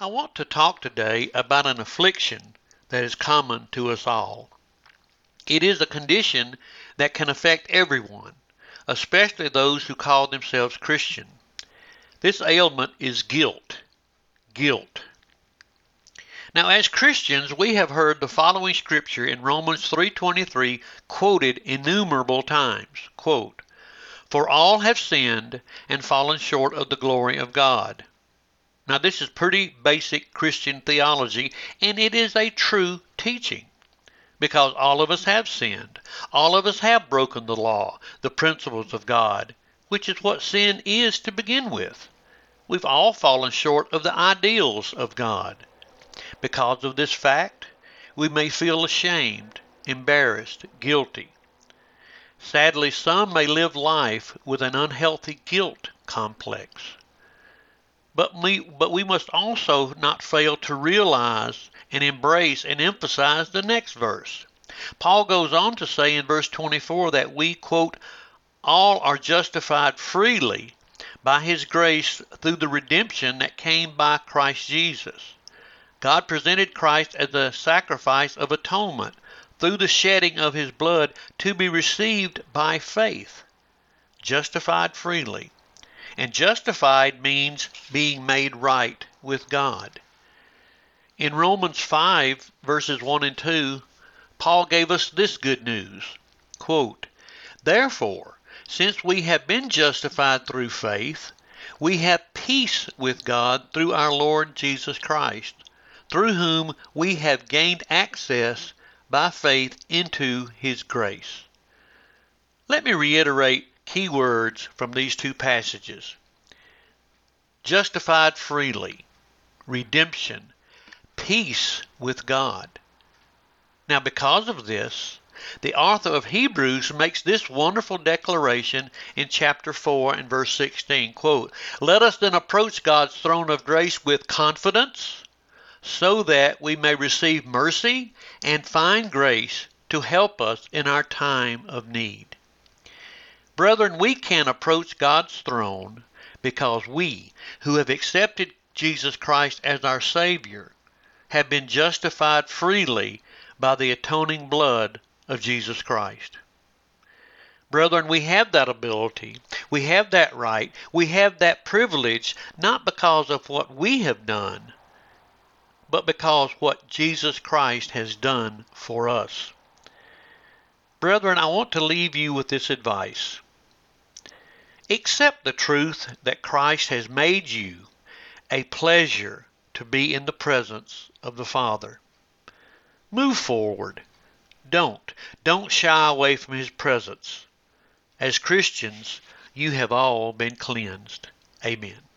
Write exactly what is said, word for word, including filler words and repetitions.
I want to talk today about an affliction that is common to us all. It is a condition that can affect everyone, especially those who call themselves Christian. This ailment is guilt. Guilt. Now, as Christians, we have heard the following scripture in Romans three twenty-three quoted innumerable times. Quote, "For all have sinned and fallen short of the glory of God." Now, this is pretty basic Christian theology, and it is a true teaching because all of us have sinned. All of us have broken the law, the principles of God, which is what sin is to begin with. We've all fallen short of the ideals of God. Because of this fact, we may feel ashamed, embarrassed, guilty. Sadly, some may live life with an unhealthy guilt complex. But we, but we must also not fail to realize and embrace and emphasize the next verse. Paul goes on to say in verse twenty-four that we, quote, all are justified freely by his grace through the redemption that came by Christ Jesus. God presented Christ as a sacrifice of atonement through the shedding of his blood to be received by faith. Justified freely. And justified means being made right with God. In Romans five, verses one and two, Paul gave us this good news. Quote, "Therefore, since we have been justified through faith, we have peace with God through our Lord Jesus Christ, through whom we have gained access by faith into his grace." Let me reiterate key words from these two passages. Justified freely, redemption, peace with God. Now, because of this, the author of Hebrews makes this wonderful declaration in chapter four and verse sixteen, quote, "Let us then approach God's throne of grace with confidence, so that we may receive mercy and find grace to help us in our time of need." Brethren, we can approach God's throne because we, who have accepted Jesus Christ as our Savior, have been justified freely by the atoning blood of Jesus Christ. Brethren, we have that ability, we have that right, we have that privilege, not because of what we have done, but because what Jesus Christ has done for us. Brethren, I want to leave you with this advice. Accept the truth that Christ has made you a pleasure to be in the presence of the Father. Move forward. Don't. Don't shy away from his presence. As Christians, you have all been cleansed. Amen.